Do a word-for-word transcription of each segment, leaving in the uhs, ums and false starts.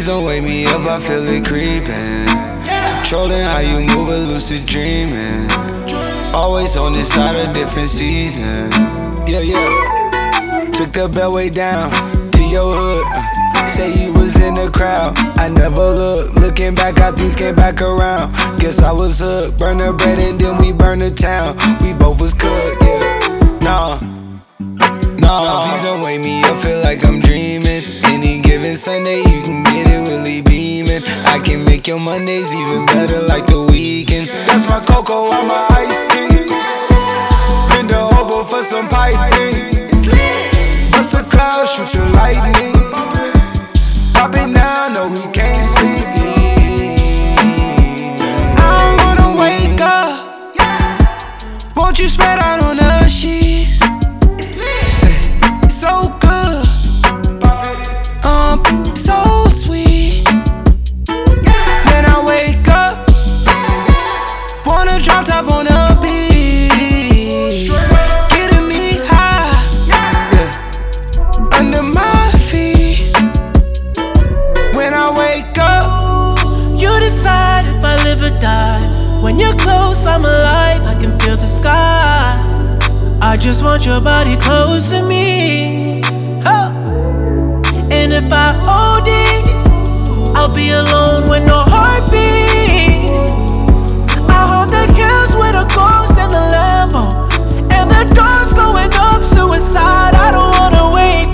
Please don't wake me up, I feel it creeping. Controlling how you move, a lucid dreaming. Always on this side of different season. Yeah, yeah. Took the beltway down to your hood. uh, Say you was in the crowd, I never looked. Looking back, how things came back around. Guess I was hooked. Burn the bread and then we burn the town. We both was cooked, yeah. Nah, nah, please don't wake me up, feel like I'm dreaming. Any given Sunday, you can get it really beaming. I can make your Mondays even better like the weekend. That's my cocoa, I'm my iced tea. Bend her over for some piping. Bust the clouds, shoot the lightning. Pop it now, no we can't sleep. I don't wanna wake up. Won't you spread out on the sheets? Say, so good, um, so sweet. Then I wake up, wanna drop top on the beach, getting me high, yeah, under my feet. When I wake up, you decide if I live or die. When you're close, I'm alive, I can feel the sky. I just want your body close to me, oh. And if I O D, I'll be alone with no heartbeat. I hold the kills with a ghost and a Lambo, and the doors going up, suicide. I don't wanna wake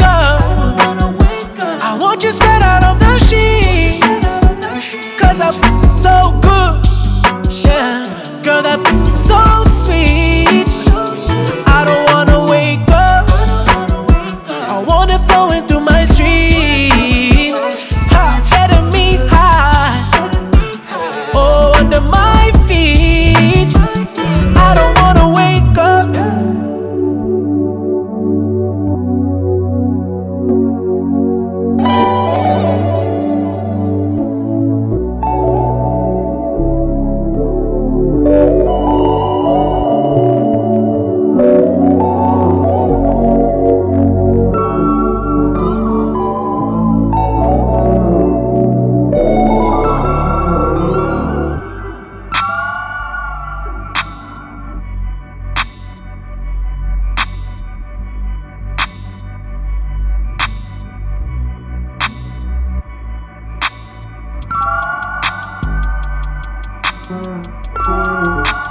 up. I want you spread out on the sheets, cause I'm so good, yeah. Girl, that so sweet. I don't wanna wake up, I want it flowing through my streams, ha, getting me high, oh, under my feet. I don't wanna wake up. Mm-hmm.